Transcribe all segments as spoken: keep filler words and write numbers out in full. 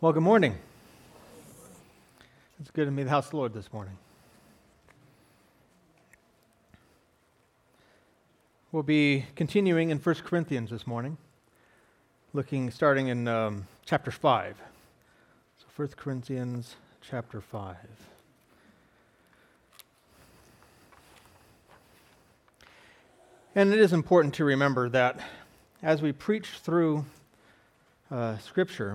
Well, good morning. It's good to be in the house of the Lord this morning. We'll be continuing in First Corinthians this morning, looking, starting in um, chapter five. So First Corinthians chapter five. And it is important to remember that as we preach through uh, Scripture,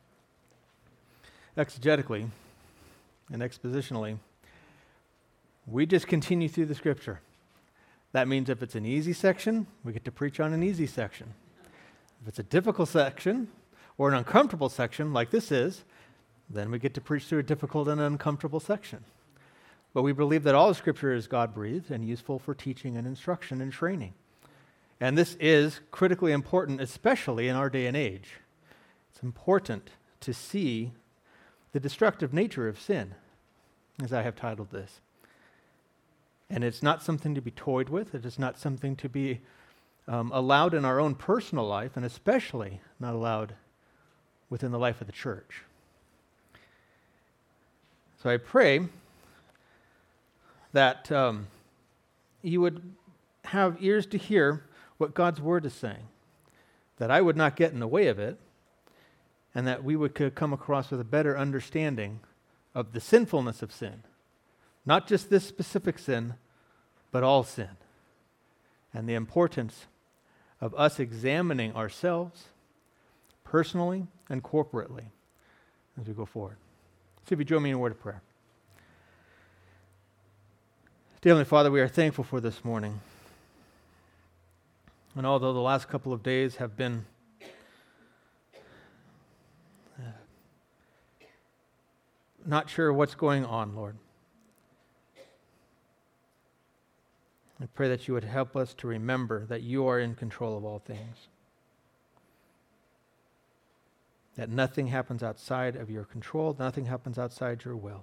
exegetically and expositionally, we just continue through the Scripture. That means if it's an easy section, we get to preach on an easy section. If it's a difficult section or an uncomfortable section, like this is, then we get to preach through a difficult and uncomfortable section. But we believe that all of Scripture is God-breathed and useful for teaching and instruction and training. And this is critically important, especially in our day and age. It's important to see the destructive nature of sin, as I have titled this. And it's not something to be toyed with. It is not something to be um, allowed in our own personal life, and especially not allowed within the life of the church. So I pray that um, you would have ears to hear what God's Word is saying, that I would not get in the way of it, and that we would could come across with a better understanding of the sinfulness of sin. Not just this specific sin, but all sin. And the importance of us examining ourselves personally and corporately as we go forward. So if you join me in a word of prayer. Dear Heavenly Father, we are thankful for this morning. And although the last couple of days have been not sure what's going on, Lord, I pray that you would help us to remember that you are in control of all things, that nothing happens outside of your control, nothing happens outside your will,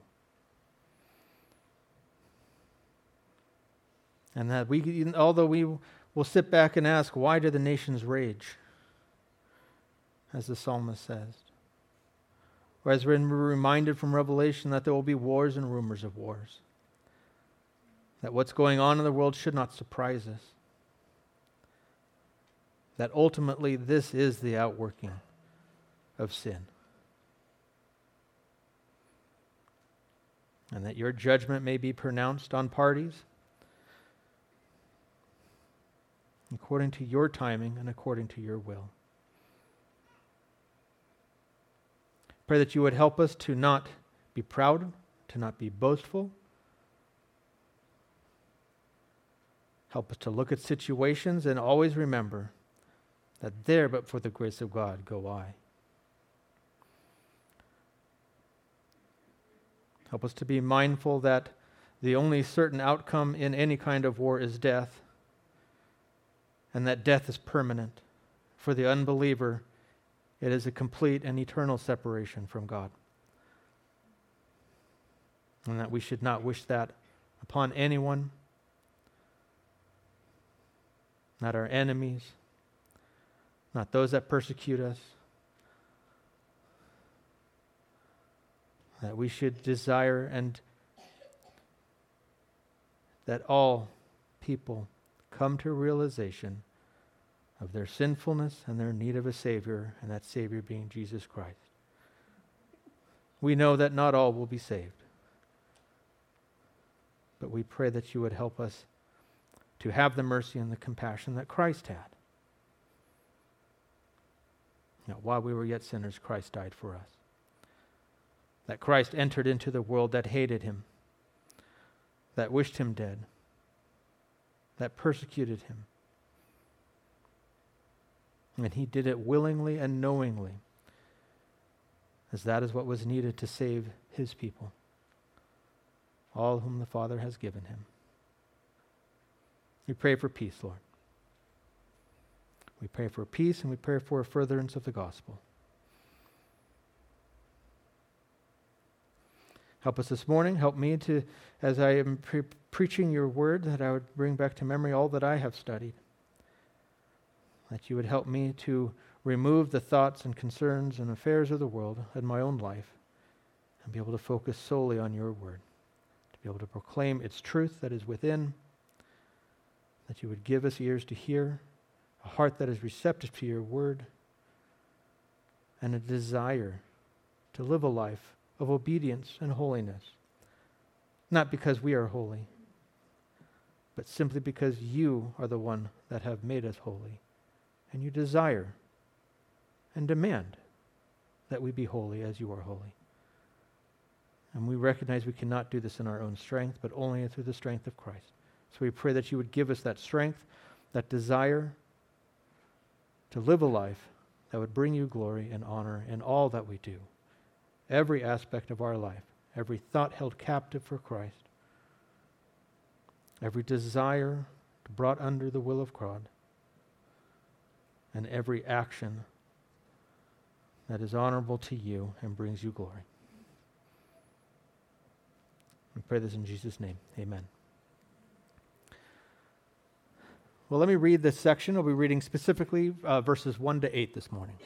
and that we, although we will sit back and ask, why do the nations rage, as the psalmist says, or as we're reminded from Revelation that there will be wars and rumors of wars. That what's going on in the world should not surprise us. That ultimately this is the outworking of sin. And that your judgment may be pronounced on parties according to your timing and according to your will. Pray that you would help us to not be proud, to not be boastful. Help us to look at situations and always remember that there, but for the grace of God, go I. Help us to be mindful that the only certain outcome in any kind of war is death, and that death is permanent. For the unbeliever, it is a complete and eternal separation from God. And that we should not wish that upon anyone, not our enemies, not those that persecute us. That we should desire and that all people come to a realization of their sinfulness and their need of a Savior, and that Savior being Jesus Christ. We know that not all will be saved, but we pray that you would help us to have the mercy and the compassion that Christ had. Now, while we were yet sinners, Christ died for us. That Christ entered into the world that hated him, that wished him dead, that persecuted him. And he did it willingly and knowingly, as that is what was needed to save his people, all whom the Father has given him. We pray for peace, Lord. We pray for peace, and we pray for a furtherance of the gospel. Help us this morning. Help me to, as I am pre- preaching your word, that I would bring back to memory all that I have studied. That you would help me to remove the thoughts and concerns and affairs of the world and my own life and be able to focus solely on your word, to be able to proclaim its truth that is within, that you would give us ears to hear, a heart that is receptive to your word, and a desire to live a life of obedience and holiness, not because we are holy, but simply because you are the one that have made us holy, and you desire and demand that we be holy as you are holy. And we recognize we cannot do this in our own strength, but only through the strength of Christ. So we pray that you would give us that strength, that desire to live a life that would bring you glory and honor in all that we do, every aspect of our life, every thought held captive for Christ, every desire brought under the will of God, and every action that is honorable to you and brings you glory. We pray this in Jesus' name. Amen. Well, let me read this section. I'll be reading specifically uh, verses one to eight this morning.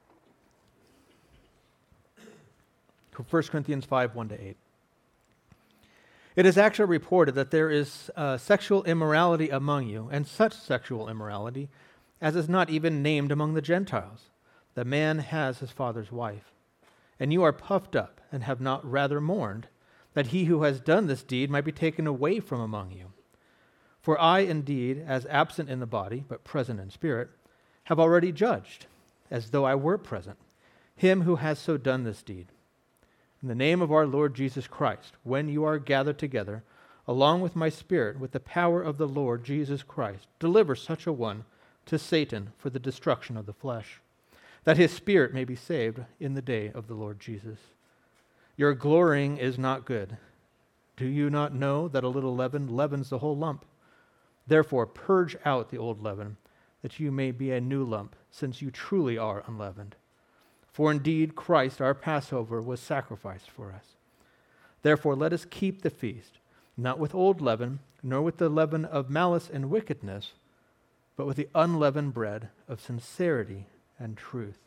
First Corinthians five, one to eight. It is actually reported that there is uh, sexual immorality among you, and such sexual immorality as is not even named among the Gentiles. The man has his father's wife. And you are puffed up, and have not rather mourned, that he who has done this deed might be taken away from among you. For I indeed, as absent in the body, but present in spirit, have already judged, as though I were present, him who has so done this deed. In the name of our Lord Jesus Christ, when you are gathered together, along with my spirit, with the power of the Lord Jesus Christ, deliver such a one to Satan for the destruction of the flesh, that his spirit may be saved in the day of the Lord Jesus. Your glorying is not good. Do you not know that a little leaven leavens the whole lump? Therefore purge out the old leaven, that you may be a new lump, since you truly are unleavened. For indeed Christ our Passover was sacrificed for us. Therefore let us keep the feast, not with old leaven, nor with the leaven of malice and wickedness, but with the unleavened bread of sincerity and truth.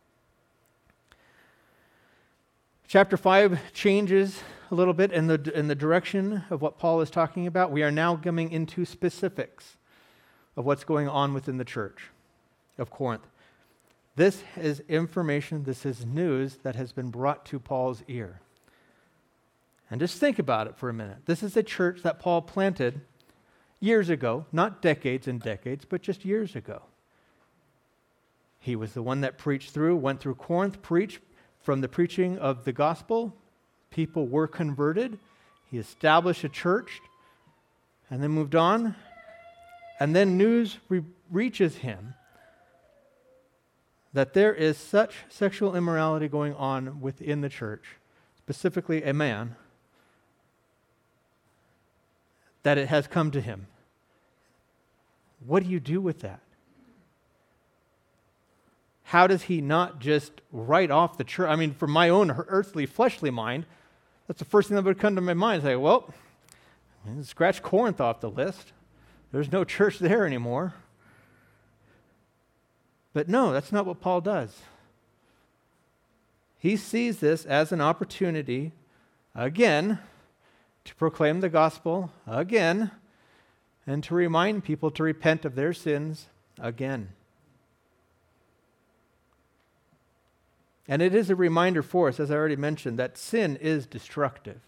Chapter five changes a little bit in the, in the direction of what Paul is talking about. We are now coming into specifics of what's going on within the church of Corinth. This is information, this is news that has been brought to Paul's ear. And just think about it for a minute. This is a church that Paul planted years ago, not decades and decades, but just years ago. He was the one that preached through, went through Corinth, preached from the preaching of the gospel. People were converted. He established a church and then moved on. And then news re- reaches him that there is such sexual immorality going on within the church, specifically a man, that it has come to him. What do you do with that? How does he not just write off the church? I mean, from my own earthly, fleshly mind, that's the first thing that would come to my mind. Say, well, scratch Corinth off the list. There's no church there anymore. But no, that's not what Paul does. He sees this as an opportunity, again, to proclaim the gospel again, and to remind people to repent of their sins again. And it is a reminder for us, as I already mentioned, that sin is destructive.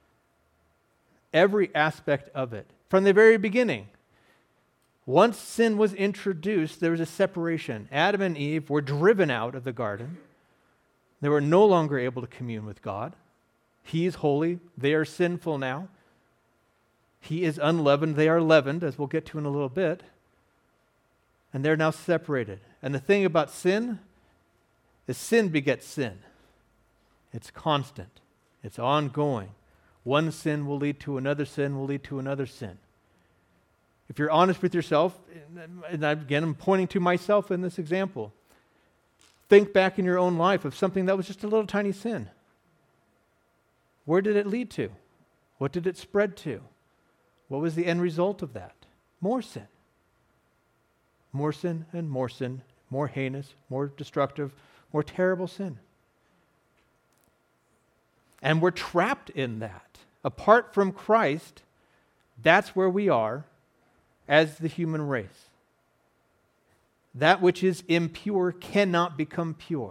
Every aspect of it, from the very beginning. Once sin was introduced, there was a separation. Adam and Eve were driven out of the garden. They were no longer able to commune with God. He is holy. They are sinful now. He is unleavened. They are leavened, as we'll get to in a little bit. And they're now separated. And the thing about sin is sin begets sin. It's constant. It's ongoing. One sin will lead to another sin, will lead to another sin. If you're honest with yourself, and again, I'm pointing to myself in this example, think back in your own life of something that was just a little tiny sin. Where did it lead to? What did it spread to? What was the end result of that? More sin. More sin and more sin, more heinous, more destructive, more terrible sin. And we're trapped in that. Apart from Christ, that's where we are as the human race. That which is impure cannot become pure.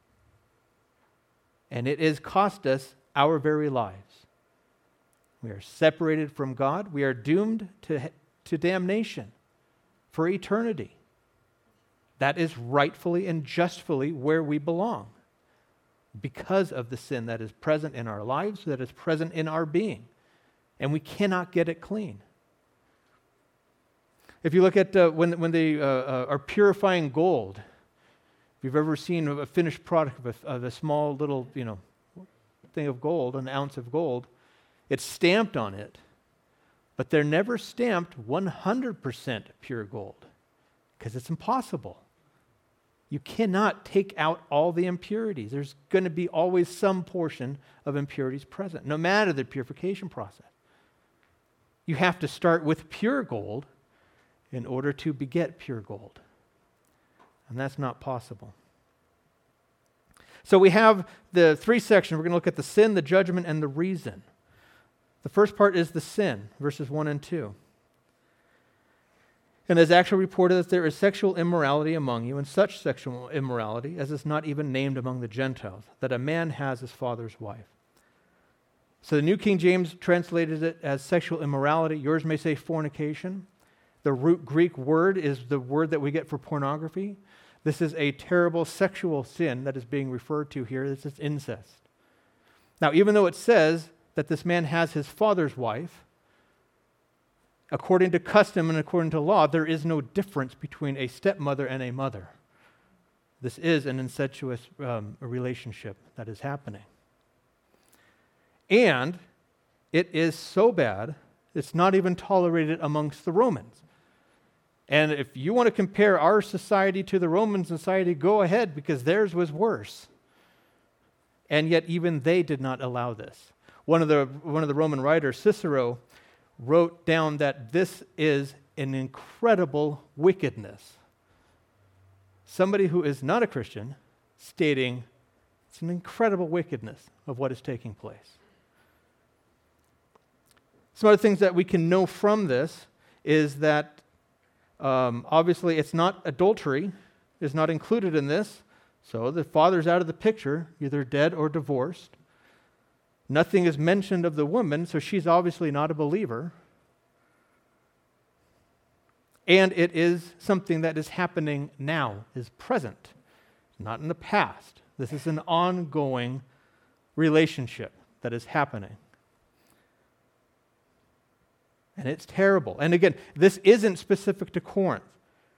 And it has cost us our very lives. We are separated from God. We are doomed to, to damnation for eternity. That is rightfully and justly where we belong because of the sin that is present in our lives, that is present in our being. And we cannot get it clean. If you look at uh, when, when they uh, uh, are purifying gold, if you've ever seen a finished product of a, of a small little, you know, thing of gold, an ounce of gold, it's stamped on it, but they're never stamped one hundred percent pure gold because it's impossible. You cannot take out all the impurities. There's going to be always some portion of impurities present, no matter the purification process. You have to start with pure gold in order to beget pure gold. And that's not possible. So we have the three sections. We're going to look at the sin, the judgment, and the reason. The first part is the sin, verses one and two. And it is actually reported that there is sexual immorality among you, and such sexual immorality as is not even named among the Gentiles, that a man has his father's wife. So the New King James translated it as sexual immorality. Yours may say fornication. The root Greek word is the word that we get for pornography. This is a terrible sexual sin that is being referred to here. This is incest. Now, even though it says that this man has his father's wife, according to custom and according to law, there is no difference between a stepmother and a mother. This is an incestuous um, relationship that is happening. And it is so bad, it's not even tolerated amongst the Romans. And if you want to compare our society to the Roman society, go ahead, because theirs was worse. And yet even they did not allow this. One of the, one of the Roman writers, Cicero, wrote down that this is an incredible wickedness. Somebody who is not a Christian stating it's an incredible wickedness of what is taking place. Some other things that we can know from this is that um, obviously it's not adultery, is not included in this. So the father's out of the picture, either dead or divorced. Nothing is mentioned of the woman, so she's obviously not a believer. And it is something that is happening now, is present, not in the past. This is an ongoing relationship that is happening. And it's terrible. And again, this isn't specific to Corinth.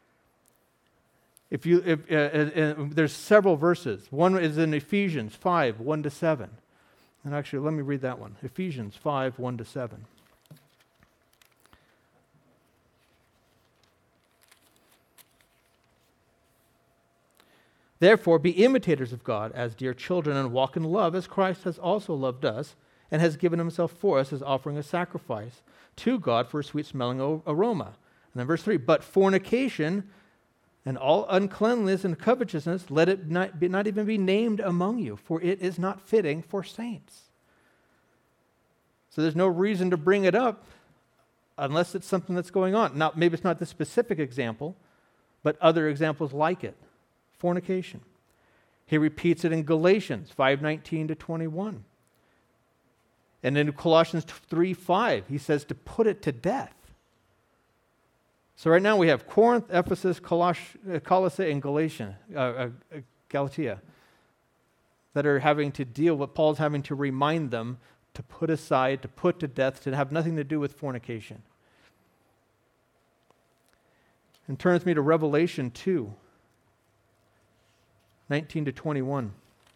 If you, if, uh, uh, uh, there's several verses. One is in Ephesians five, one to seven. And actually, let me read that one. Ephesians five, one to seven. Therefore, be imitators of God as dear children, and walk in love as Christ has also loved us and has given himself for us as offering a sacrifice to God for a sweet-smelling aroma. And then verse three, but fornication and all uncleanness and covetousness, let it not, be, not even be named among you, for it is not fitting for saints. So there's no reason to bring it up unless it's something that's going on. Now, maybe it's not this specific example, but other examples like it. Fornication. He repeats it in Galatians five nineteen to twenty-one. And in Colossians three five, he says to put it to death. So right now we have Corinth, Ephesus, Coloss- Colossae, and Galatia, uh, uh, Galatia that are having to deal with, Paul's having to remind them to put aside, to put to death, to have nothing to do with fornication. And turns me to Revelation two, nineteen to twenty-one.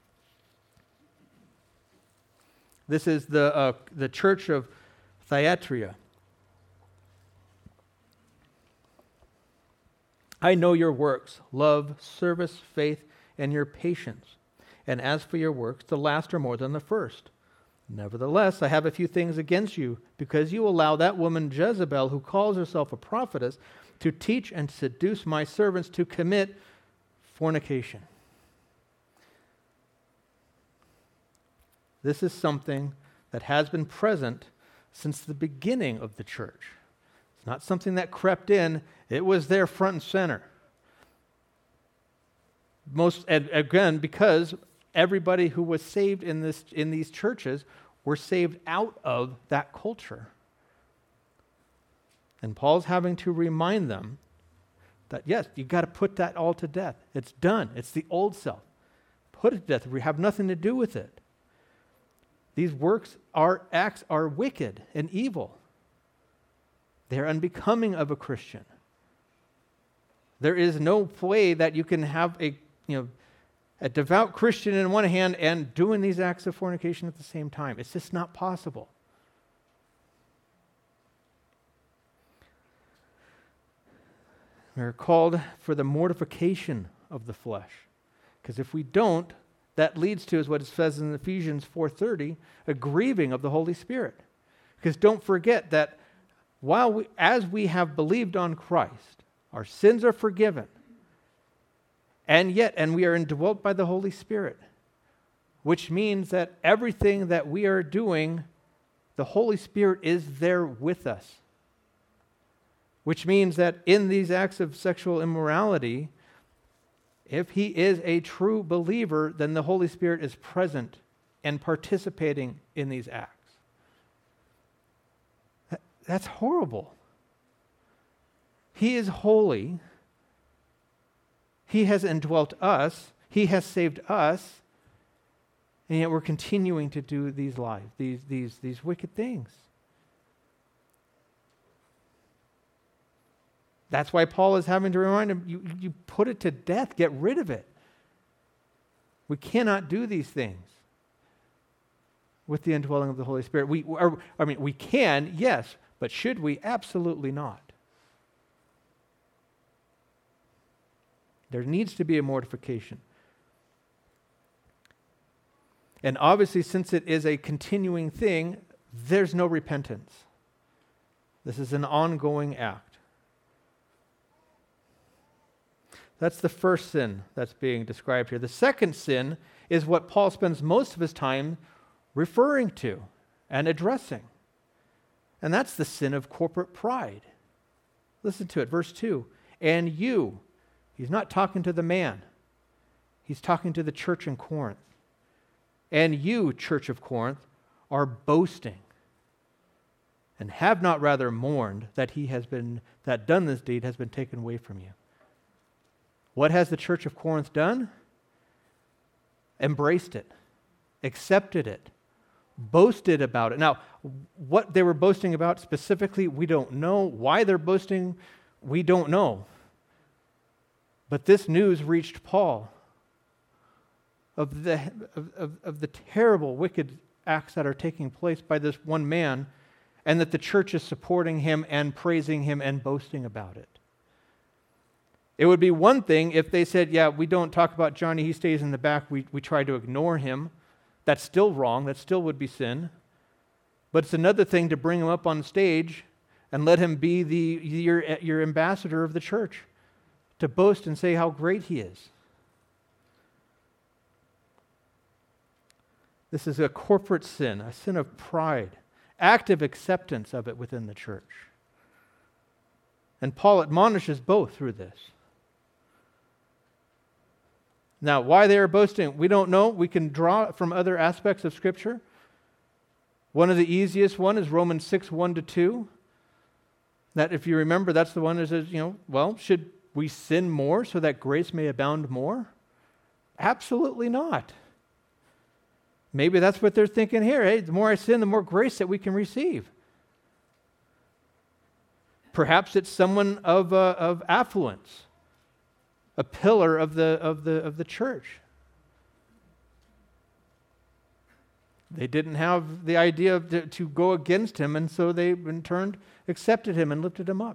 This is the, uh, the church of Thyatira. I know your works, love, service, faith, and your patience. And as for your works, the last are more than the first. Nevertheless, I have a few things against you, because you allow that woman Jezebel, who calls herself a prophetess, to teach and seduce my servants to commit fornication. This is something that has been present since the beginning of the church. It's not something that crept in. It was there front and center. Most, again, because everybody who was saved in this in these churches were saved out of that culture. And Paul's having to remind them that, yes, you got to put that all to death. It's done. It's the old self. Put it to death. We have nothing to do with it. These works, our acts are wicked and evil. They're unbecoming of a Christian. There is no way that you can have a, you know, a devout Christian in one hand and doing these acts of fornication at the same time. It's just not possible. We're called for the mortification of the flesh. Because if we don't, that leads to, is what it says in Ephesians four thirty, a grieving of the Holy Spirit. Because don't forget that while we, as we have believed on Christ, our sins are forgiven. And yet, and we are indwelt by the Holy Spirit, which means that everything that we are doing, the Holy Spirit is there with us. Which means that in these acts of sexual immorality, if he is a true believer, then the Holy Spirit is present and participating in these acts. That, that's horrible. He is holy. He has indwelt us. He has saved us. And yet we're continuing to do these lies, these, these, these wicked things. That's why Paul is having to remind him, you, you put it to death, get rid of it. We cannot do these things with the indwelling of the Holy Spirit. We, or, I mean, we can, yes, but should we? Absolutely not. There needs to be a mortification. And obviously, since it is a continuing thing, there's no repentance. This is an ongoing act. That's the first sin that's being described here. The second sin is what Paul spends most of his time referring to and addressing. And that's the sin of corporate pride. Listen to it, verse two. And you, he's not talking to the man. He's talking to the church in Corinth. And you, church of Corinth, are boasting and have not rather mourned that he has been, that done this deed has been taken away from you. What has the church of Corinth done? Embraced it, accepted it, boasted about it. Now, what they were boasting about specifically, we don't know. Why they're boasting, we don't know. But this news reached Paul of the, of, of, of the terrible, wicked acts that are taking place by this one man, and that the church is supporting him and praising him and boasting about it. It would be one thing if they said, yeah, we don't talk about Johnny, he stays in the back, we, we try to ignore him. That's still wrong, that still would be sin. But it's another thing to bring him up on stage and let him be the your, your ambassador of the church, to boast and say how great he is. This is a corporate sin, a sin of pride, active acceptance of it within the church. And Paul admonishes both through this. Now, why they are boasting, we don't know. We can draw from other aspects of Scripture. One of the easiest one is Romans six, one to two. That, if you remember, that's the one that says, you know, well, should we sin more so that grace may abound more? Absolutely not. Maybe that's what they're thinking here. Hey, the more I sin, the more grace that we can receive. Perhaps it's someone of, uh, of affluence, a pillar of the, of the, of the church. They didn't have the idea of the, to go against him, and so they, in turn, accepted him and lifted him up.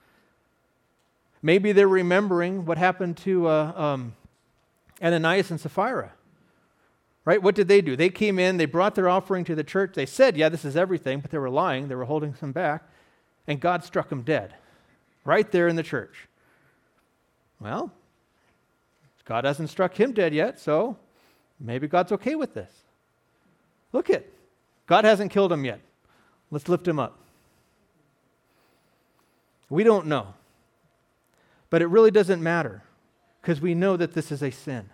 Maybe they're remembering what happened to uh, um, Ananias and Sapphira. Right? What did they do? They came in, they brought their offering to the church. They said, yeah, this is everything, but they were lying. They were holding some back. And God struck them dead. Right there in the church. Well, God hasn't struck him dead yet, so maybe God's okay with this. Look it. God hasn't killed him yet. Let's lift him up. We don't know. But it really doesn't matter because we know that this is a sin.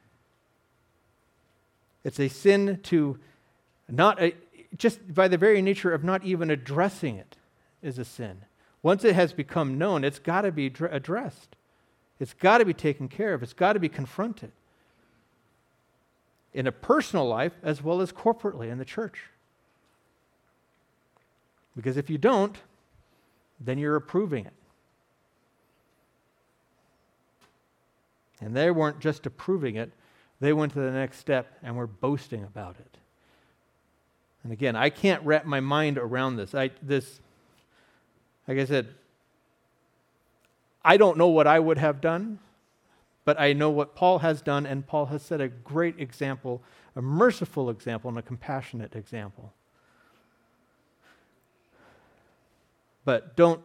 It's a sin to not, a, just by the very nature of not even addressing it is a sin. Once it has become known, it's got to be dr- addressed. It's got to be taken care of. It's got to be confronted. In a personal life as well as corporately in the church. Because if you don't, then you're approving it. And they weren't just approving it, they went to the next step and were boasting about it. And again, I can't wrap my mind around this. I this, like I said, I don't know what I would have done, but I know what Paul has done, and Paul has set a great example, a merciful example, and a compassionate example. But don't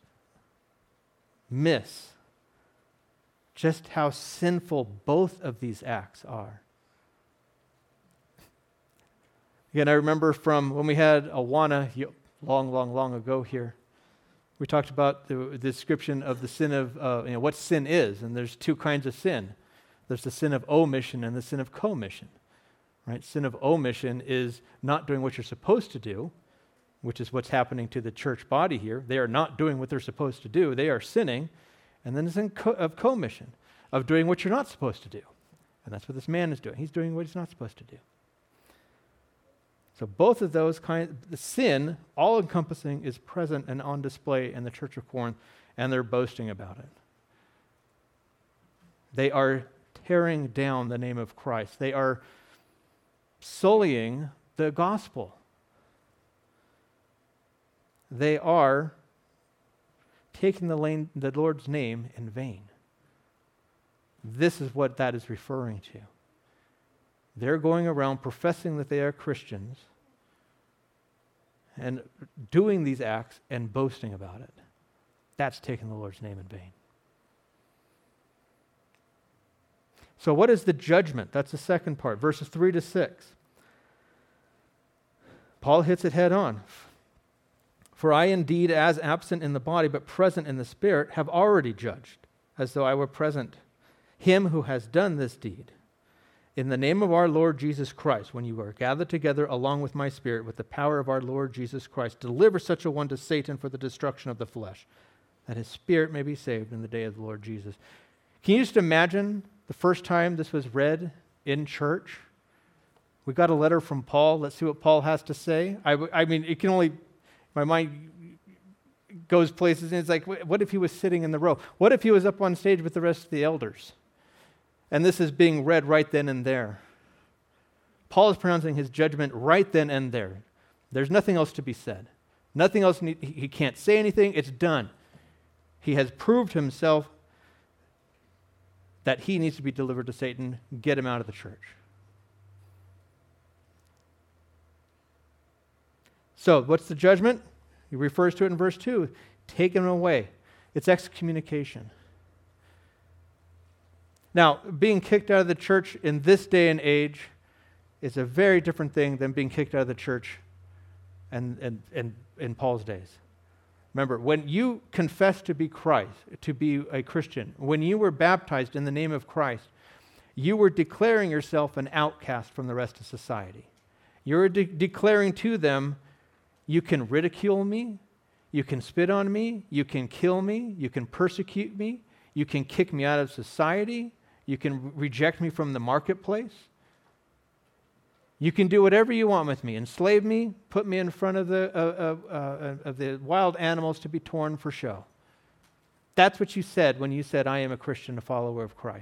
miss just how sinful both of these acts are. Again, I remember from when we had Awana long, long, long ago here, we talked about the description of the sin of, uh, you know, what sin is, and there's two kinds of sin. There's the sin of omission and the sin of commission, right? Sin of omission is not doing what you're supposed to do, which is what's happening to the church body here. They are not doing what they're supposed to do. They are sinning. And then the sin co- of commission, of doing what you're not supposed to do. And that's what this man is doing. He's doing what he's not supposed to do. So both of those kinds, the sin, all-encompassing, is present and on display in the Church of Corinth, and they're boasting about it. They are tearing down the name of Christ. They are sullying the gospel. They are taking the, lane, the Lord's name in vain. This is what that is referring to. They're going around professing that they are Christians and doing these acts and boasting about it. That's taking the Lord's name in vain. So what is the judgment? That's the second part, verses three to six. Paul hits it head on. For I indeed, as absent in the body, but present in the spirit, have already judged, as though I were present, him who has done this deed. In the name of our Lord Jesus Christ, when you are gathered together along with my spirit, with the power of our Lord Jesus Christ, deliver such a one to Satan for the destruction of the flesh, that his spirit may be saved in the day of the Lord Jesus. Can you just imagine the first time this was read in church? We got a letter from Paul. Let's see what Paul has to say. I, I mean, it can only... My mind goes places, and it's like, what if he was sitting in the row? What if he was up on stage with the rest of the elders? And this is being read right then and there. Paul is pronouncing his judgment right then and there. There's nothing else to be said. Nothing else, need, he can't say anything, it's done. He has proved himself that he needs to be delivered to Satan. Get him out of the church. So, what's the judgment? He refers to it in verse two. Take him away. It's excommunication. Now, being kicked out of the church in this day and age is a very different thing than being kicked out of the church and, and, and in Paul's days. Remember, when you confess to be Christ, to be a Christian, when you were baptized in the name of Christ, you were declaring yourself an outcast from the rest of society. You were de- declaring to them, you can ridicule me, you can spit on me, you can kill me, you can persecute me, you can kick me out of society, you can reject me from the marketplace. You can do whatever you want with me. Enslave me, put me in front of the, uh, uh, uh, of the wild animals to be torn for show. That's what you said when you said, I am a Christian, a follower of Christ.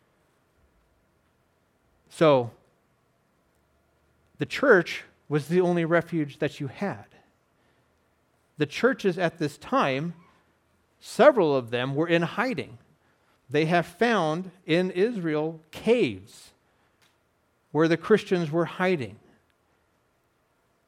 So, the church was the only refuge that you had. The churches at this time, several of them were in hiding. They have found in Israel caves where the Christians were hiding.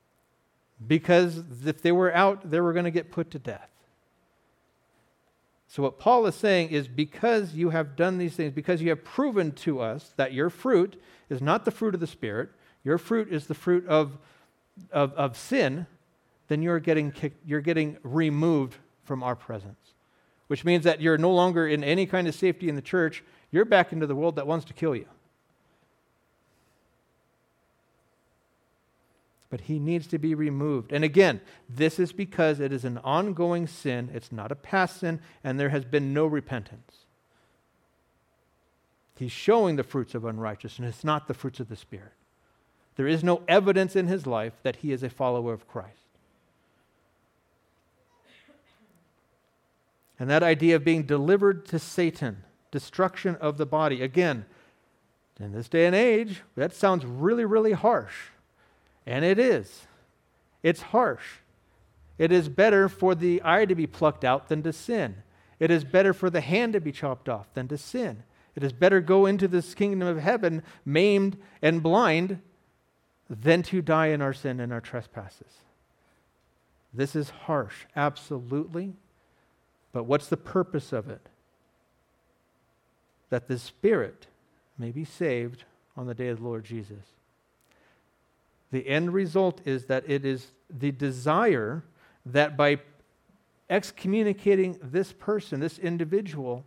Because if they were out, they were going to get put to death. So what Paul is saying is, because you have done these things, because you have proven to us that your fruit is not the fruit of the Spirit, your fruit is the fruit of, of, of sin, then you're getting kicked, you're getting removed from our presence. Which means that you're no longer in any kind of safety in the church. You're back into the world that wants to kill you. But he needs to be removed. And again, this is because it is an ongoing sin. It's not a past sin, and there has been no repentance. He's showing the fruits of unrighteousness, it's not the fruits of the Spirit. There is no evidence in his life that he is a follower of Christ. And that idea of being delivered to Satan, destruction of the body, again, in this day and age, that sounds really, really harsh. And it is. It's harsh. It is better for the eye to be plucked out than to sin. It is better for the hand to be chopped off than to sin. It is better go into this kingdom of heaven maimed and blind than to die in our sin and our trespasses. This is harsh, absolutely. But what's the purpose of it? That the spirit may be saved on the day of the Lord Jesus. The end result is that it is the desire that by excommunicating this person, this individual,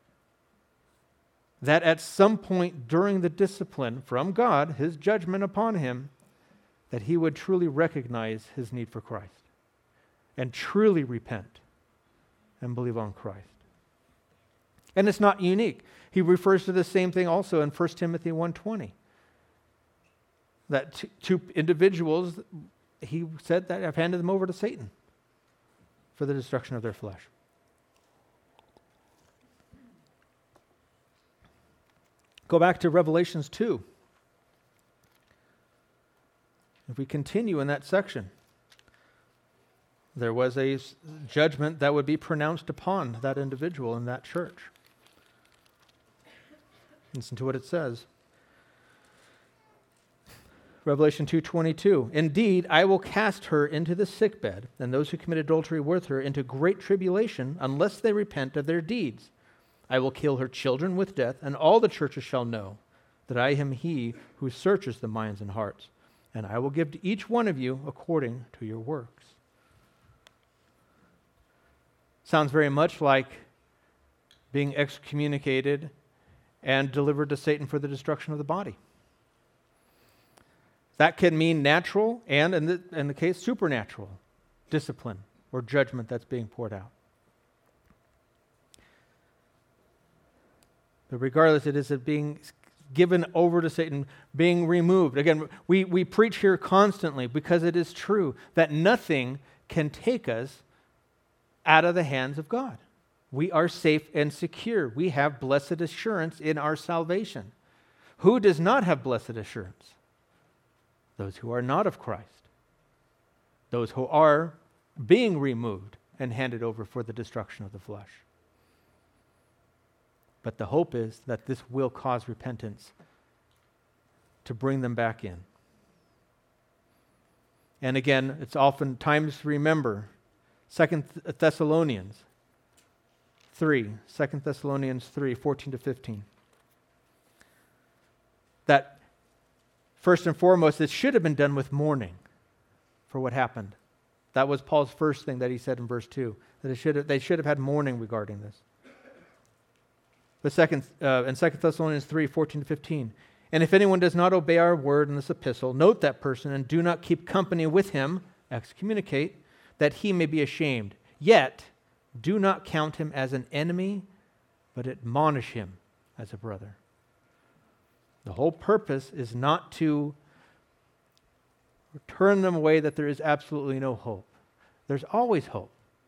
that at some point during the discipline from God, his judgment upon him, that he would truly recognize his need for Christ and truly repent and believe on Christ. And it's not unique. He refers to the same thing also in First Timothy one twenty. That two, two individuals, he said that I've handed them over to Satan for the destruction of their flesh. Go back to Revelations two. If we continue in that section, there was a judgment that would be pronounced upon that individual in that church. Listen to what it says. Revelation two twenty-two. Indeed, I will cast her into the sickbed, and those who commit adultery with her into great tribulation, unless they repent of their deeds. I will kill her children with death, and all the churches shall know that I am he who searches the minds and hearts, and I will give to each one of you according to your works. Sounds very much like being excommunicated and delivered to Satan for the destruction of the body. That can mean natural and, in the, in the case, supernatural discipline or judgment that's being poured out. But regardless, it is it being given over to Satan, being removed. Again, we, we preach here constantly because it is true that nothing can take us out of the hands of God. We are safe and secure. We have blessed assurance in our salvation. Who does not have blessed assurance? Those who are not of Christ. Those who are being removed and handed over for the destruction of the flesh. But the hope is that this will cause repentance to bring them back in. And again, it's oftentimes to remember Second Thessalonians three, Second Thessalonians three, fourteen to fifteen. That first and foremost, it should have been done with mourning for what happened. That was Paul's first thing that he said in verse two, that it should have, they should have had mourning regarding this. But second, uh, in Second Thessalonians three, fourteen to fifteen, and if anyone does not obey our word in this epistle, note that person and do not keep company with him, excommunicate, that he may be ashamed. Yet, do not count him as an enemy, but admonish him as a brother. The whole purpose is not to turn them away that there is absolutely no hope. There's always hope.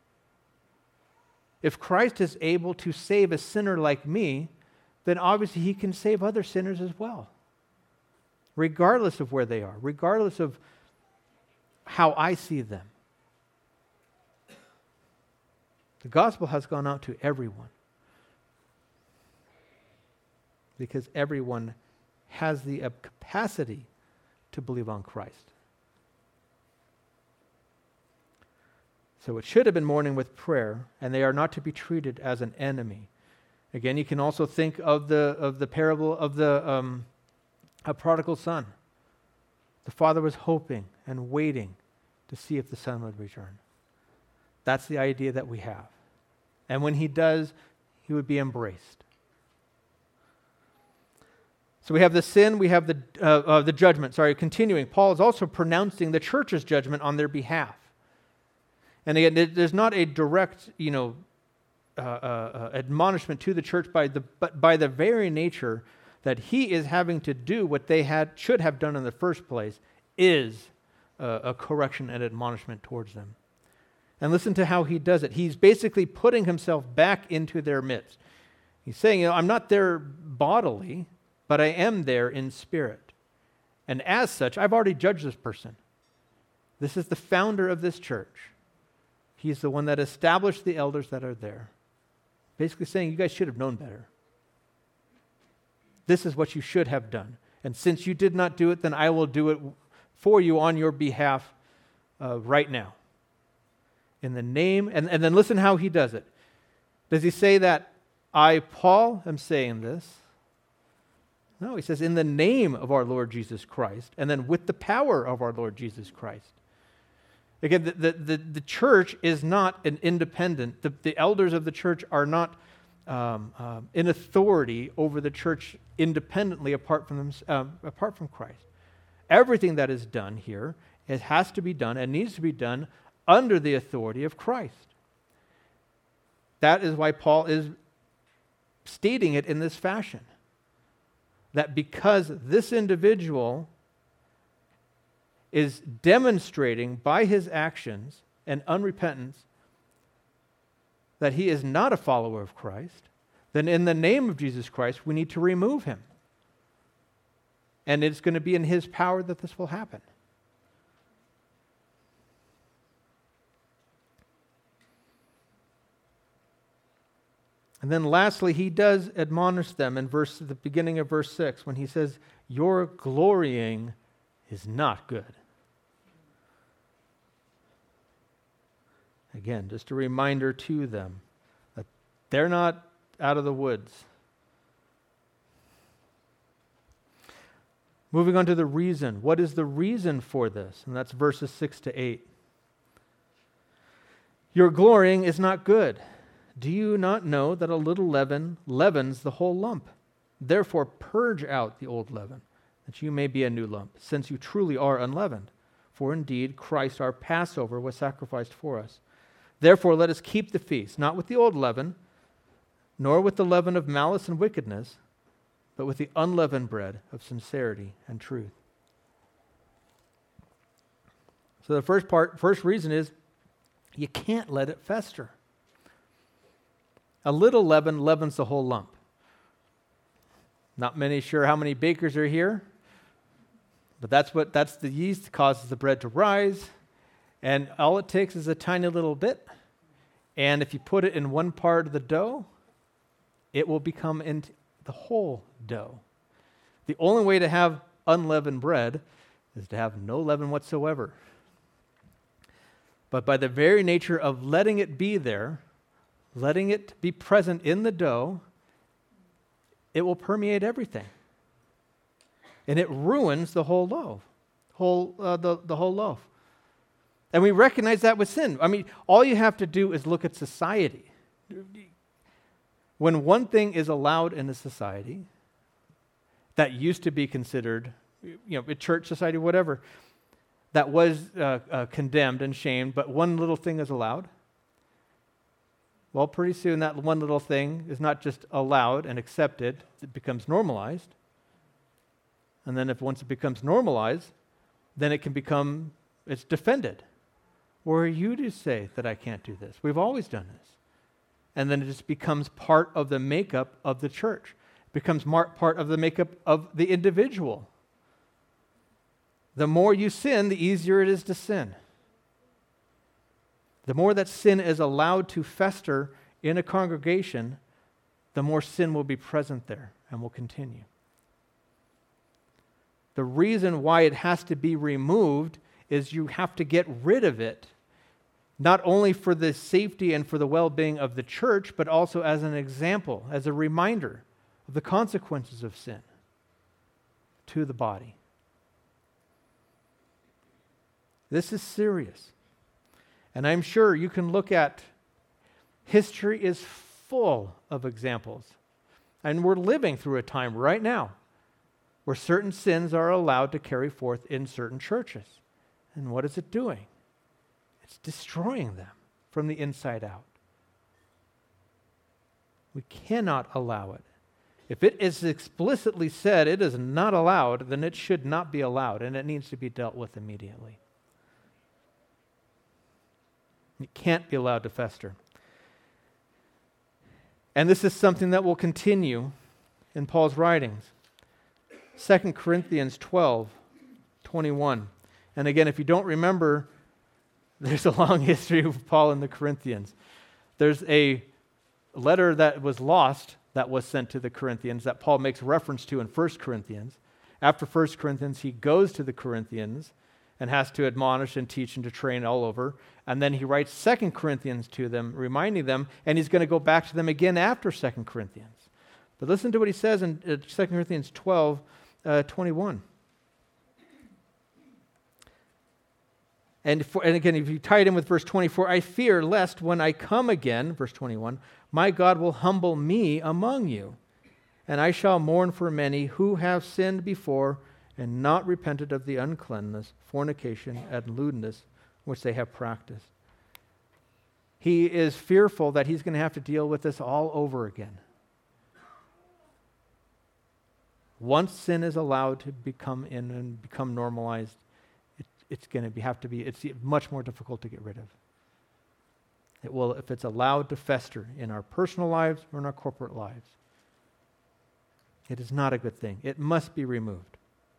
If Christ is able to save a sinner like me, then obviously he can save other sinners as well. Regardless of where they are, regardless of how I see them. The gospel has gone out to everyone. Because everyone has the capacity to believe on Christ. So it should have been mourning with prayer, and they are not to be treated as an enemy. Again, you can also think of the of the parable of the um, a prodigal son. The father was hoping and waiting to see if the son would return. That's the idea that we have. And when he does, he would be embraced. So we have the sin, we have the uh, uh, the judgment. Sorry, continuing. Paul is also pronouncing the church's judgment on their behalf. And again, there's not a direct, you know, uh, uh, uh, admonishment to the church by the, but by the very nature that he is having to do what they had should have done in the first place is uh, a correction and admonishment towards them. And listen to how he does it. He's basically putting himself back into their midst. He's saying, you know, I'm not there bodily, but I am there in spirit. And as such, I've already judged this person. This is the founder of this church. He's the one that established the elders that are there. Basically saying, you guys should have known better. This is what you should have done. And since you did not do it, then I will do it for you on your behalf uh, right now. In the name, and, and then listen how he does it. Does he say that I, Paul, am saying this? No, he says, in the name of our Lord Jesus Christ, and then with the power of our Lord Jesus Christ. Again, the, the, the, the church is not an independent, the, the elders of the church are not um, um, in authority over the church independently apart from them, um, apart from Christ. Everything that is done here, it has to be done and needs to be done under the authority of Christ. That is why Paul is stating it in this fashion. That because this individual is demonstrating by his actions and unrepentance that he is not a follower of Christ, then in the name of Jesus Christ, we need to remove him. And it's going to be in his power that this will happen. And then lastly, he does admonish them in verse, the beginning of verse six when he says, your glorying is not good. Again, just a reminder to them that they're not out of the woods. Moving on to the reason. What is the reason for this? And that's verses six to eight. Your glorying is not good. Do you not know that a little leaven leavens the whole lump? Therefore purge out the old leaven, that you may be a new lump, since you truly are unleavened. For indeed Christ our Passover was sacrificed for us. Therefore let us keep the feast, not with the old leaven, nor with the leaven of malice and wickedness, but with the unleavened bread of sincerity and truth. So the first part, first reason is you can't let it fester. A little leaven leavens the whole lump. Not many sure how many bakers are here, but that's what that's the yeast that causes the bread to rise, and all it takes is a tiny little bit, and if you put it in one part of the dough, it will become into the whole dough. The only way to have unleavened bread is to have no leaven whatsoever. But by the very nature of letting it be there, letting it be present in the dough, it will permeate everything. And it ruins the whole loaf, whole uh, the, the whole loaf. And we recognize that with sin. I mean, all you have to do is look at society. When one thing is allowed in a society that used to be considered, you know, a church, society, whatever, that was uh, uh, condemned and shamed, but one little thing is allowed, well, pretty soon that one little thing is not just allowed and accepted, it becomes normalized. And then if once it becomes normalized, then it can become, it's defended. Or are you to say that I can't do this? We've always done this. And then it just becomes part of the makeup of the church. It becomes mar- part of the makeup of the individual. The more you sin, the easier it is to sin. The more that sin is allowed to fester in a congregation, the more sin will be present there and will continue. The reason why it has to be removed is you have to get rid of it not only for the safety and for the well-being of the church, but also as an example, as a reminder of the consequences of sin to the body. This is serious. And I'm sure you can look at, history is full of examples. And we're living through a time right now where certain sins are allowed to carry forth in certain churches. And what is it doing? It's destroying them from the inside out. We cannot allow it. If it is explicitly said it is not allowed, then it should not be allowed, and it needs to be dealt with immediately. It can't be allowed to fester. And this is something that will continue in Paul's writings. Second Corinthians twelve, twenty-one. And again, if you don't remember, there's a long history of Paul and the Corinthians. There's a letter that was lost that was sent to the Corinthians that Paul makes reference to in First Corinthians. After First Corinthians, he goes to the Corinthians and has to admonish and teach and to train all over. And then he writes Second Corinthians to them, reminding them, and he's going to go back to them again after Second Corinthians. But listen to what he says in uh, Second Corinthians twelve, uh, twenty-one. And, for, and again, if you tie it in with verse twenty-four, I fear lest when I come again, verse twenty-one, my God will humble me among you, and I shall mourn for many who have sinned before and not repented of the uncleanness, fornication, and lewdness which they have practiced. He is fearful that he's going to have to deal with this all over again. Once sin is allowed to become in and become normalized, it, it's going to be, have to be, it's much more difficult to get rid of. It will, if it's allowed to fester in our personal lives or in our corporate lives. It is not a good thing. It must be removed.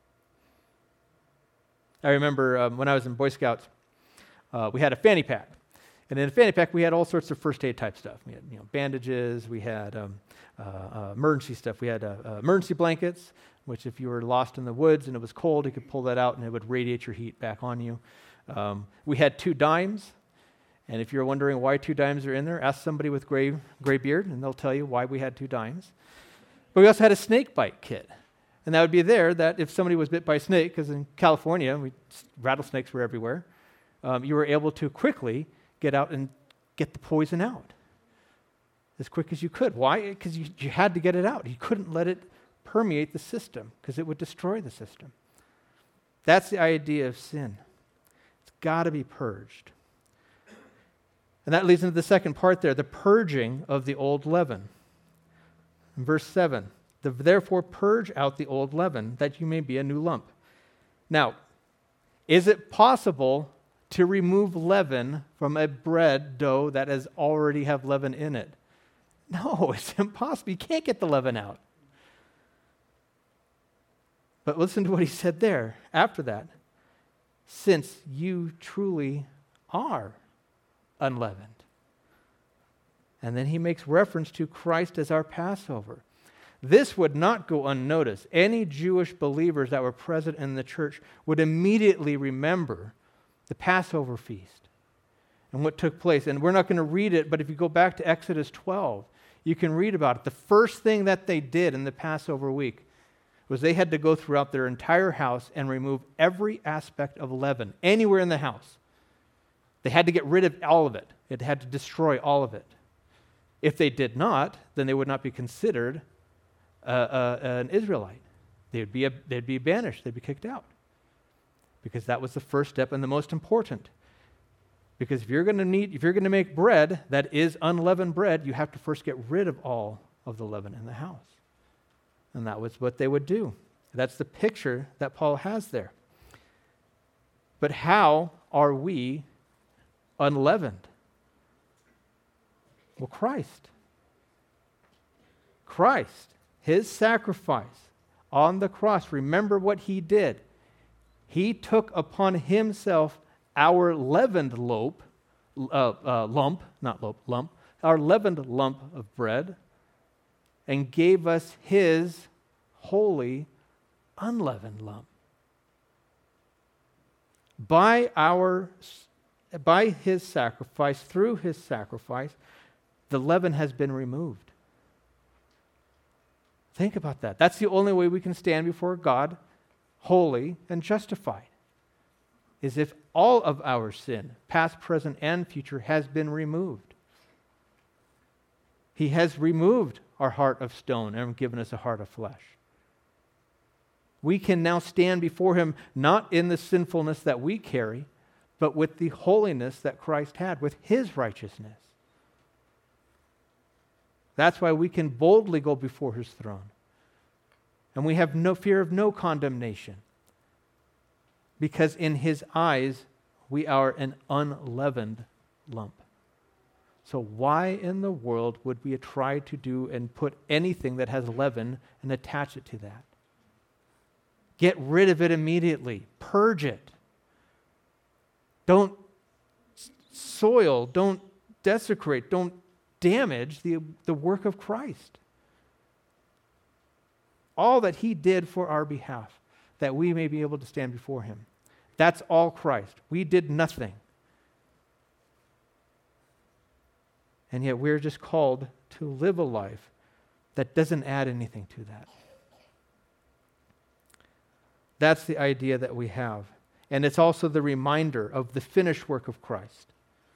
I remember um, when I was in Boy Scouts, uh, we had a fanny pack. And in a fanny pack, we had all sorts of first aid type stuff. We had, you know, bandages, we had um, uh, uh, emergency stuff. We had uh, uh, emergency blankets, which if you were lost in the woods and it was cold, you could pull that out and it would radiate your heat back on you. Um, we had two dimes. And if you're wondering why two dimes are in there, ask somebody with gray, gray beard, and they'll tell you why we had two dimes. But we also had a snake bite kit. And that would be there that if somebody was bit by a snake, because in California, we, rattlesnakes were everywhere, um, you were able to quickly get out and get the poison out as quick as you could. Why? Because you, you had to get it out. You couldn't let it permeate the system because it would destroy the system. That's the idea of sin. It's got to be purged. And that leads into the second part there, the purging of the old leaven. In verse seven, therefore purge out the old leaven, that you may be a new lump. Now, is it possible to remove leaven from a bread dough that has already have leaven in it? No, it's impossible. You can't get the leaven out. But listen to what he said there after that. Since you truly are unleavened. And then he makes reference to Christ as our Passover. This would not go unnoticed. Any Jewish believers that were present in the church would immediately remember the Passover feast and what took place. And we're not going to read it, but if you go back to Exodus twelve, you can read about it. The first thing that they did in the Passover week was they had to go throughout their entire house and remove every aspect of leaven anywhere in the house. They had to get rid of all of it. It had to destroy all of it. If they did not, then they would not be considered uh, uh, an Israelite. They would be a, they'd be banished. They'd be kicked out. Because that was the first step and the most important. Because if you're going to need, if you're going to make bread that is unleavened bread, you have to first get rid of all of the leaven in the house. And that was what they would do. That's the picture that Paul has there. But how are we unleavened? Well, Christ. Christ, his sacrifice on the cross. Remember what he did. He took upon himself our leavened loaf, uh, uh, lump, not loaf, lump, our leavened lump of bread, and gave us his holy, unleavened lump. By our by his sacrifice, through his sacrifice, the leaven has been removed. Think about that. That's the only way we can stand before God holy and justified, is if all of our sin, past, present, and future, has been removed. He has removed our heart of stone and given us a heart of flesh. We can now stand before him not in the sinfulness that we carry, but with the holiness that Christ had, with his righteousness. That's why we can boldly go before his throne. And we have no fear of no condemnation. Because in his eyes, we are an unleavened lump. So why in the world would we try to do and put anything that has leaven and attach it to that? Get rid of it immediately. Purge it. Don't soil, don't desecrate, don't damage the, the work of Christ. All that he did for our behalf, that we may be able to stand before him. That's all Christ. We did nothing. And yet we're just called to live a life that doesn't add anything to that. That's the idea that we have. And it's also the reminder of the finished work of Christ.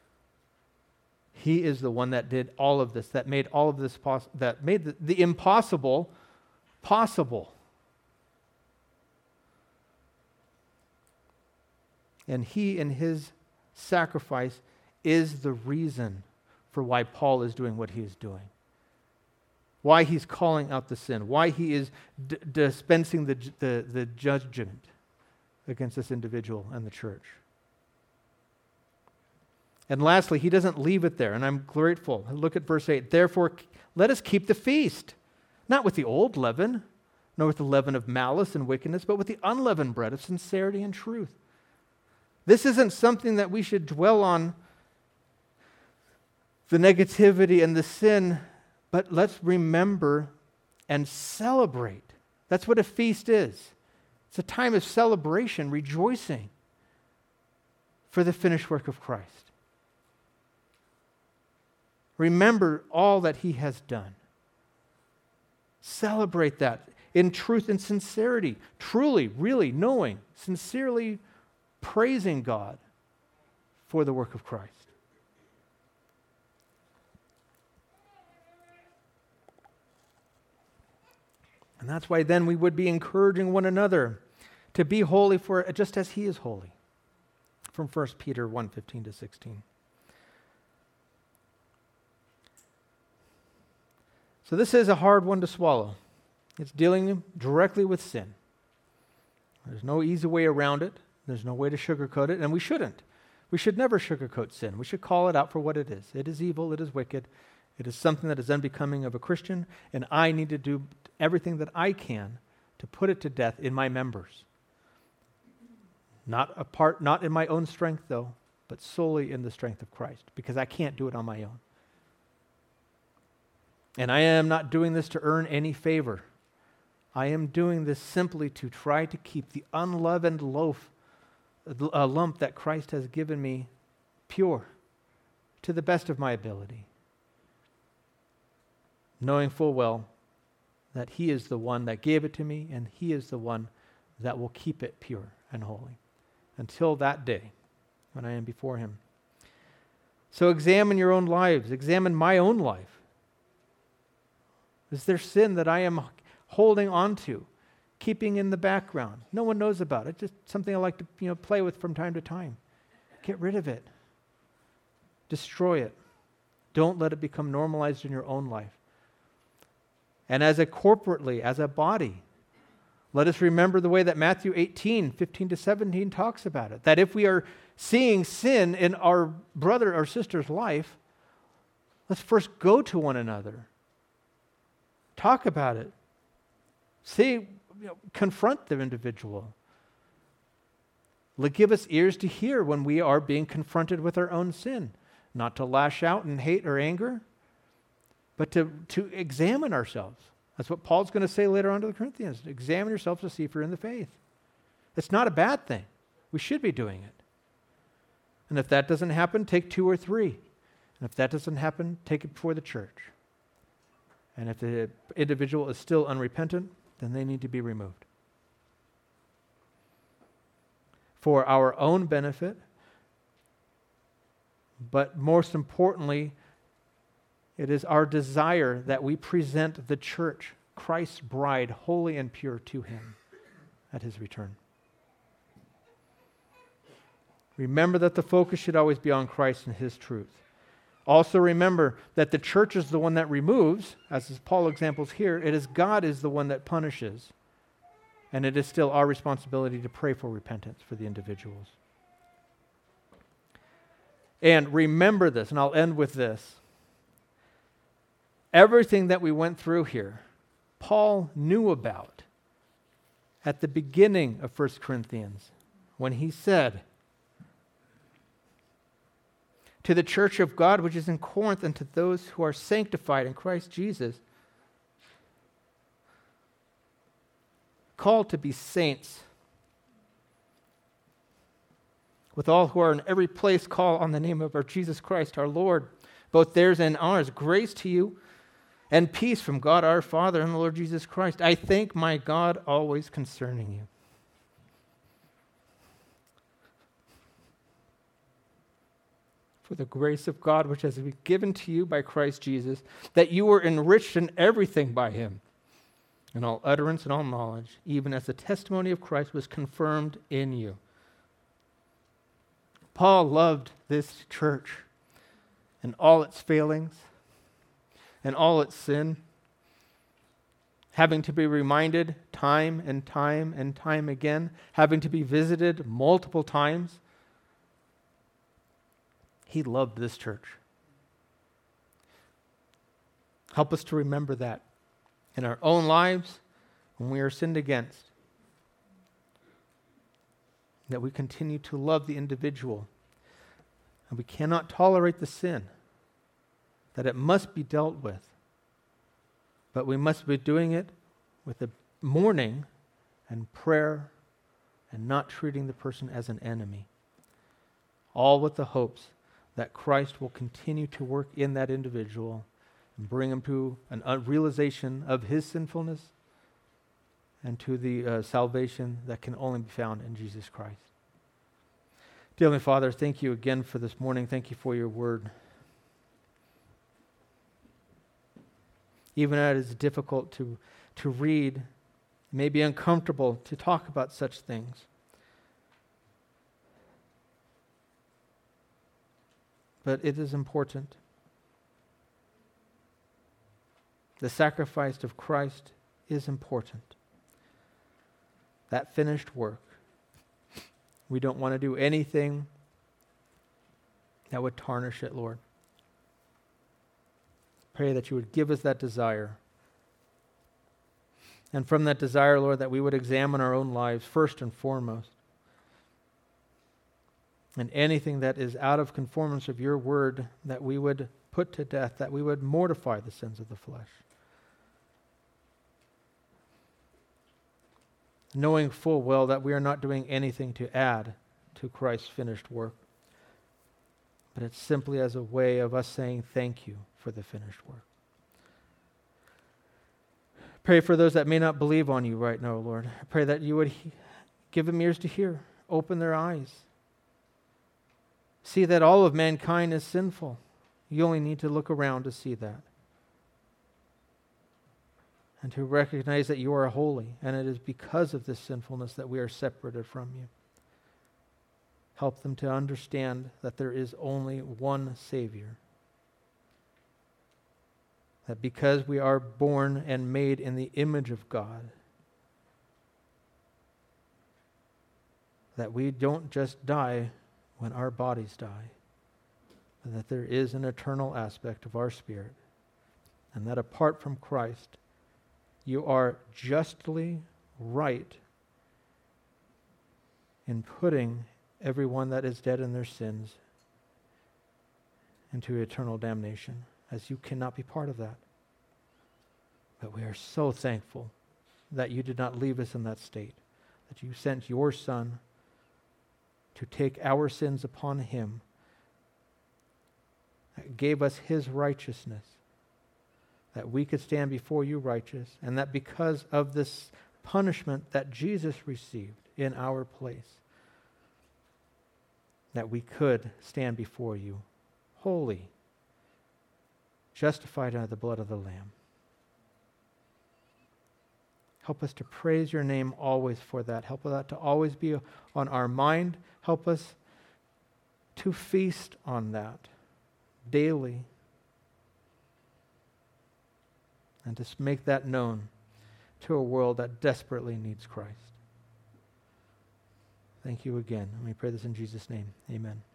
He is the one that did all of this, that made all of this possible, that made the, the impossible possible. And he, in his sacrifice, is the reason for why Paul is doing what he is doing. Why he's calling out the sin. Why he is d- dispensing the, the, the judgment against this individual and the church. And lastly, he doesn't leave it there, and I'm grateful. Look at verse eight. Therefore, let us keep the feast, not with the old leaven, nor with the leaven of malice and wickedness, but with the unleavened bread of sincerity and truth. This isn't something that we should dwell on, the negativity and the sin, but let's remember and celebrate. That's what a feast is. It's a time of celebration, rejoicing for the finished work of Christ. Remember all that he has done. Celebrate that in truth and sincerity, truly, really knowing, sincerely praising God for the work of Christ. And that's why then we would be encouraging one another to be holy for just as he is holy. From First Peter one, fifteen to sixteen. So this is a hard one to swallow. It's dealing directly with sin. There's no easy way around it. There's no way to sugarcoat it, and we shouldn't. We should never sugarcoat sin. We should call it out for what it is. It is evil. It is wicked. It is something that is unbecoming of a Christian, and I need to do everything that I can to put it to death in my members. Not apart, not in my own strength, though, but solely in the strength of Christ, because I can't do it on my own. And I am not doing this to earn any favor. I am doing this simply to try to keep the unleavened loaf, a lump that Christ has given me, pure to the best of my ability. Knowing full well that he is the one that gave it to me, and he is the one that will keep it pure and holy until that day when I am before him. So examine your own lives. Examine my own life. Is there sin that I am holding on to, keeping in the background? No one knows about it. Just something I like to, you know, play with from time to time. Get rid of it. Destroy it. Don't let it become normalized in your own life. And as a corporately, as a body, let us remember the way that Matthew eighteen, fifteen to seventeen talks about it. That if we are seeing sin in our brother or sister's life, let's first go to one another. Talk about it. See, you know, confront the individual. Let give us ears to hear when we are being confronted with our own sin. Not to lash out in hate or anger, but to, to examine ourselves. That's what Paul's going to say later on to the Corinthians. Examine yourselves to see if you're in the faith. It's not a bad thing. We should be doing it. And if that doesn't happen, take two or three. And if that doesn't happen, take it before the church. And if the individual is still unrepentant, then they need to be removed. For our own benefit, but most importantly, it is our desire that we present the church, Christ's bride, holy and pure to him at his return. Remember that the focus should always be on Christ and his truth. Also remember that the church is the one that removes, as is Paul's examples here. It is God is the one that punishes. And it is still our responsibility to pray for repentance for the individuals. And remember this, and I'll end with this. Everything that we went through here, Paul knew about at the beginning of First Corinthians when he said, to the church of God which is in Corinth and to those who are sanctified in Christ Jesus, called to be saints, with all who are in every place call on the name of our Jesus Christ, our Lord, both theirs and ours. Grace to you and peace from God our Father and the Lord Jesus Christ. I thank my God always concerning you. For the grace of God which has been given to you by Christ Jesus, that you were enriched in everything by him, in all utterance and all knowledge, even as the testimony of Christ was confirmed in you. Paul loved this church and all its failings and all its sin, having to be reminded time and time and time again, having to be visited multiple times. He loved this church. Help us to remember that in our own lives when we are sinned against, that we continue to love the individual, and we cannot tolerate the sin, that it must be dealt with, but we must be doing it with a mourning and prayer and not treating the person as an enemy, all with the hopes that Christ will continue to work in that individual and bring him to an, a realization of his sinfulness and to the uh, salvation that can only be found in Jesus Christ. Dear Heavenly Father, thank you again for this morning. Thank you for your word. Even as it is difficult to, to read, it may be uncomfortable to talk about such things. But it is important. The sacrifice of Christ is important. That finished work. We don't want to do anything that would tarnish it, Lord. Pray that you would give us that desire. And from that desire, Lord, that we would examine our own lives first and foremost. And anything that is out of conformance of your word, that we would put to death, that we would mortify the sins of the flesh. Knowing full well that we are not doing anything to add to Christ's finished work, but it's simply as a way of us saying thank you for the finished work. Pray for those that may not believe on you right now, Lord. I pray that you would he- give them ears to hear, open their eyes. See that all of mankind is sinful. You only need to look around to see that. And to recognize that you are holy, and it is because of this sinfulness that we are separated from you. Help them to understand that there is only one Savior. That because we are born and made in the image of God, that we don't just die when our bodies die, but that there is an eternal aspect of our spirit, and that apart from Christ, you are justly right in putting everyone that is dead in their sins into eternal damnation, as you cannot be part of that. But we are so thankful that you did not leave us in that state, that you sent your Son to take our sins upon him, that gave us his righteousness, that we could stand before you righteous, and that because of this punishment that Jesus received in our place, that we could stand before you holy, justified under the blood of the Lamb. Help us to praise your name always for that. Help that to always be on our mind. Help us to feast on that daily and to make that known to a world that desperately needs Christ. Thank you again. And we pray this in Jesus' name. Amen.